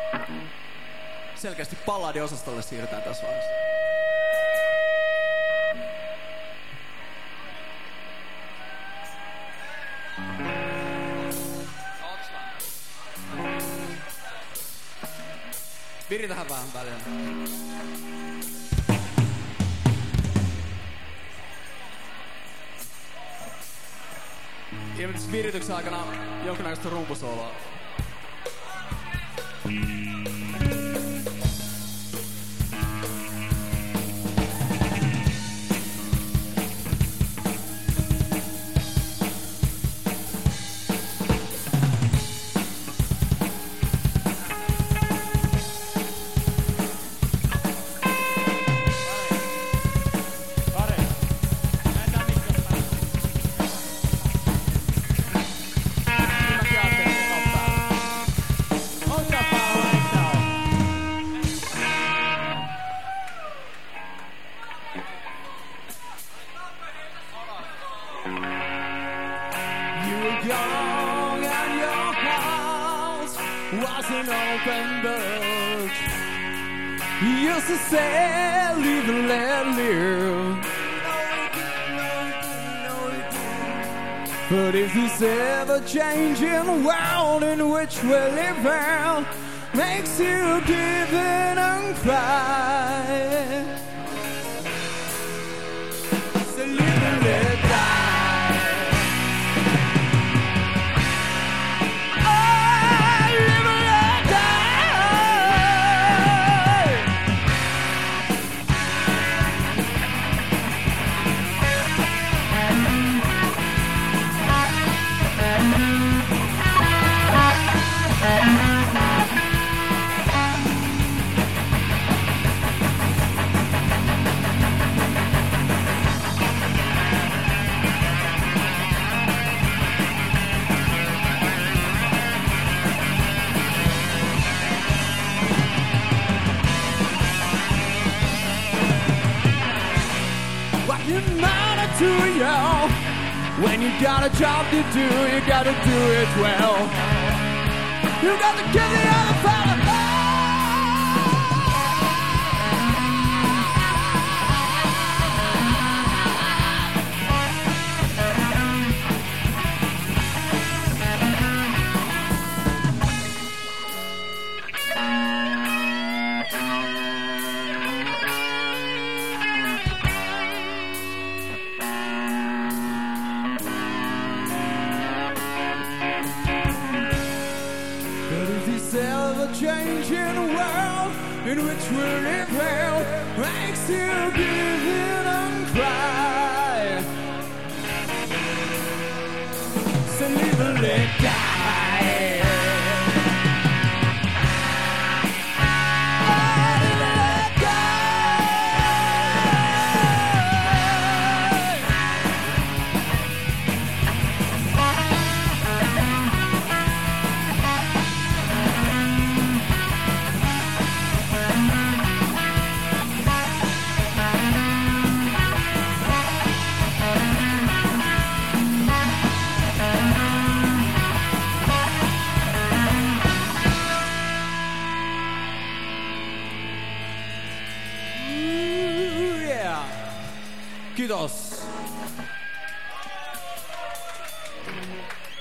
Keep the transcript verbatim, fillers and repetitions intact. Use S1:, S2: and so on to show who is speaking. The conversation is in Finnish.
S1: Selkeästi balladiosastolle siirrytään tässä vaiheessa. Viritähän vähän välillä. Ilmeisesti virityksen aikana jonkinnäköistä rumpusooloa.
S2: But is this ever-changing world in which we live in makes you give in and cry? So live and let die. Oh, live and let to you. When you got a job to do, you gotta do it well. You gotta get the other fella. Changing world in which we live well makes you give in and cry. So live and let die.